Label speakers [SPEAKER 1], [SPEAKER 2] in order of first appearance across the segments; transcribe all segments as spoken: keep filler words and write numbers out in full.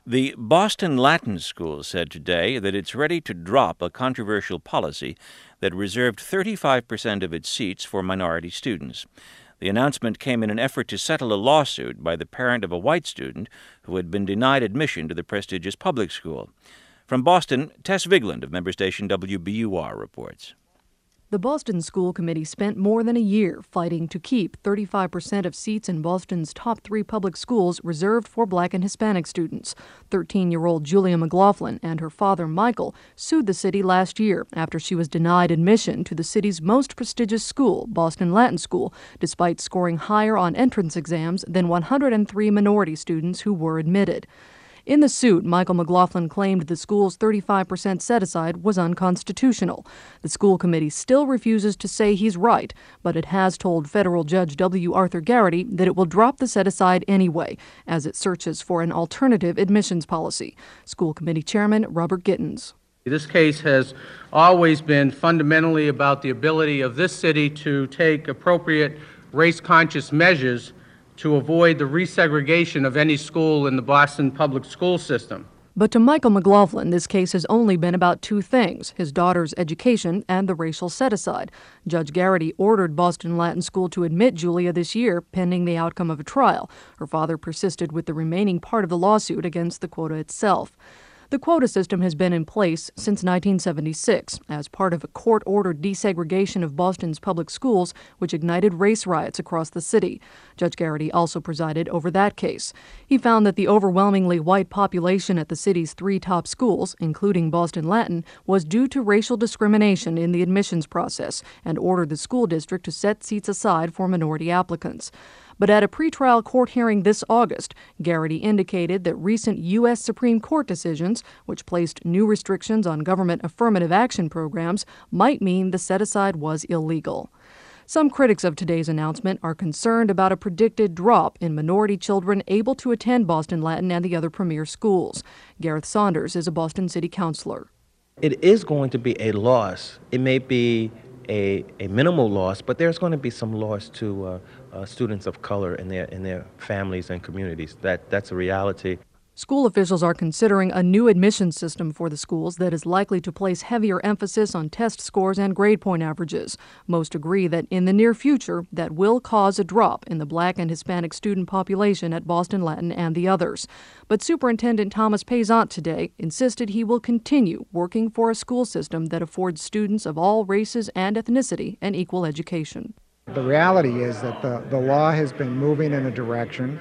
[SPEAKER 1] The Boston Latin School said today that it's ready to drop a controversial policy that reserved thirty-five percent of its seats for minority students. The announcement came in an effort to settle a lawsuit by the parent of a white student who had been denied admission to the prestigious public school. From Boston, Tess Vigland of member station W B U R reports.
[SPEAKER 2] The Boston School Committee spent more than a year fighting to keep thirty-five percent of seats in Boston's top three public schools reserved for Black and Hispanic students. thirteen-year-old Julia McLaughlin and her father, Michael, sued the city last year after she was denied admission to the city's most prestigious school, Boston Latin School, despite scoring higher on entrance exams than one hundred three minority students who were admitted. In the suit, Michael McLaughlin claimed the school's thirty-five percent set-aside was unconstitutional. The school committee still refuses to say he's right, but it has told federal judge W. Arthur Garrity that it will drop the set-aside anyway, as it searches for an alternative admissions policy. School committee chairman Robert Gittens.
[SPEAKER 3] This case has always been fundamentally about the ability of this city to take appropriate race-conscious measures to avoid the resegregation of any school in the Boston public school system.
[SPEAKER 2] But to Michael McLaughlin, this case has only been about two things: his daughter's education and the racial set-aside. Judge Garrity ordered Boston Latin School to admit Julia this year, pending the outcome of a trial. Her father persisted with the remaining part of the lawsuit against the quota itself. The quota system has been in place since nineteen seventy-six as part of a court-ordered desegregation of Boston's public schools, which ignited race riots across the city. Judge Garrity also presided over that case. He found that the overwhelmingly white population at the city's three top schools, including Boston Latin, was due to racial discrimination in the admissions process and ordered the school district to set seats aside for minority applicants. But at a pretrial court hearing this August, Garrity indicated that recent U S Supreme Court decisions, which placed new restrictions on government affirmative action programs, might mean the set-aside was illegal. Some critics of today's announcement are concerned about a predicted drop in minority children able to attend Boston Latin and the other premier schools. Gareth Saunders is a Boston City councilor.
[SPEAKER 4] It is going to be a loss. It may be A, a minimal loss, but there's going to be some loss to uh, uh, students of color and their and their families and communities. That that's a reality.
[SPEAKER 2] School officials are considering a new admission system for the schools that is likely to place heavier emphasis on test scores and grade point averages. Most agree that in the near future, that will cause a drop in the Black and Hispanic student population at Boston Latin and the others. But Superintendent Thomas Paysant today insisted he will continue working for a school system that affords students of all races and ethnicity an equal education.
[SPEAKER 5] The reality is that the, the law has been moving in a direction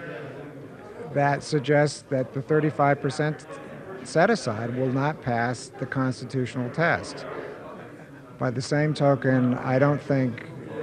[SPEAKER 5] that suggests that the thirty-five percent set-aside will not pass the constitutional test. By the same token, I don't think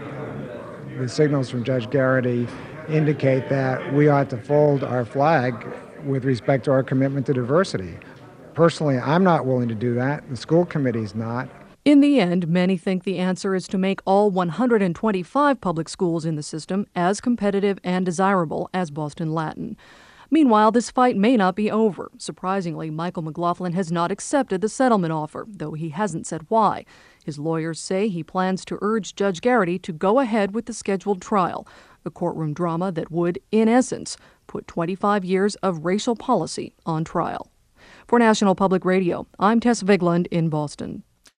[SPEAKER 5] the signals from Judge Garrity indicate that we ought to fold our flag with respect to our commitment to diversity. Personally, I'm not willing to do that. The school committee's not.
[SPEAKER 2] In the end, many think the answer is to make all one hundred twenty-five public schools in the system as competitive and desirable as Boston Latin. Meanwhile, this fight may not be over. Surprisingly, Michael McLaughlin has not accepted the settlement offer, though he hasn't said why. His lawyers say he plans to urge Judge Garrity to go ahead with the scheduled trial, a courtroom drama that would, in essence, put twenty-five years of racial policy on trial. For National Public Radio, I'm Tess Vigland in Boston.